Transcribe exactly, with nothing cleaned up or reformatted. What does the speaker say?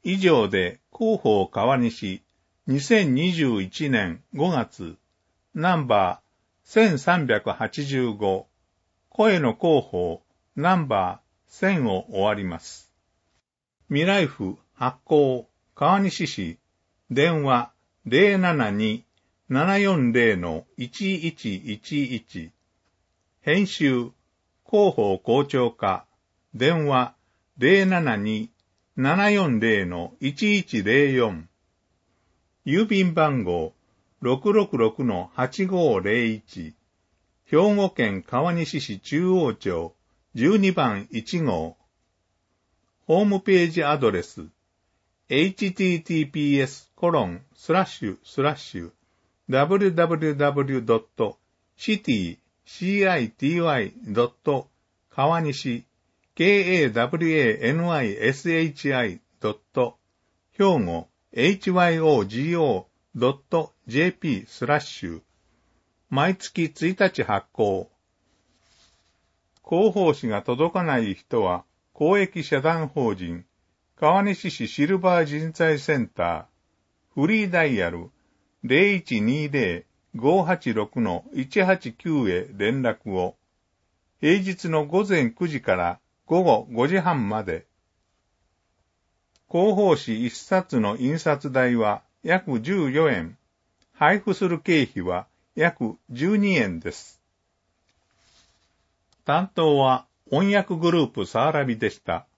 以上で広報川西にせんにじゅういちねんごがつナンバーせんさんびゃくはちじゅうご声の広報ナンバーせんを終わります。未来府発行川西市電話 ゼロななに ななよんゼロ いちいちいちいち 編集広報校長課電話 ゼロななに ななよんゼロ いちいちゼロよん 郵便番号 ろくろくろく はちごゼロいち 兵庫県川西市中央町じゅうにばんいちごうホームページアドレス エイチティーティーピーエスコロンスラッシュスラッシュダブリュダブリュダブリュドットシティシーアイティーワイドット川西 ケーエーダブリュエーエヌワイエスエイチアイドット兵庫 エイチワイオージーオードットジェーピー スラッシュ毎月ついたち発行。広報誌が届かない人は公益社団法人川西市シルバー人材センターフリーダイヤル ゼロいちにゼロ ごーはちろく いちはちきゅう へ連絡を。平日の午前くじから午後ごじはんまで。広報誌いっさつの印刷代は約じゅうよえん。配布する経費は約じゅうにえんです。担当は音訳グループサーラビでした。